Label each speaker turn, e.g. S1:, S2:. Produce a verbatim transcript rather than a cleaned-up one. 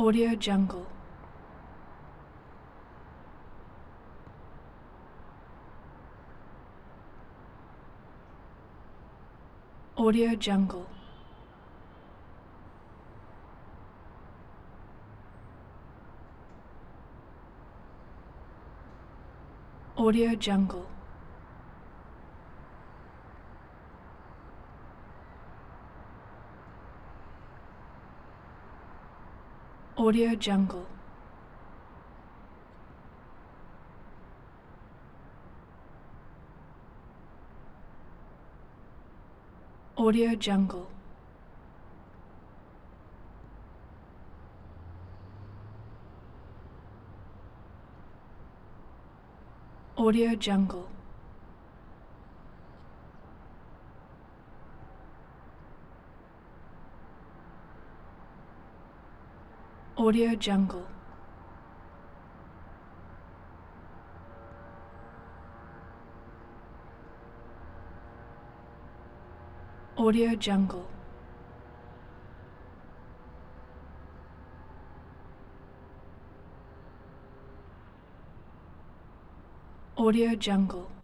S1: Audio Jungle. Audio Jungle. Audio Jungle. Audio Jungle. Audio Jungle. Audio Jungle. Audio Jungle. Audio Jungle. Audio Jungle.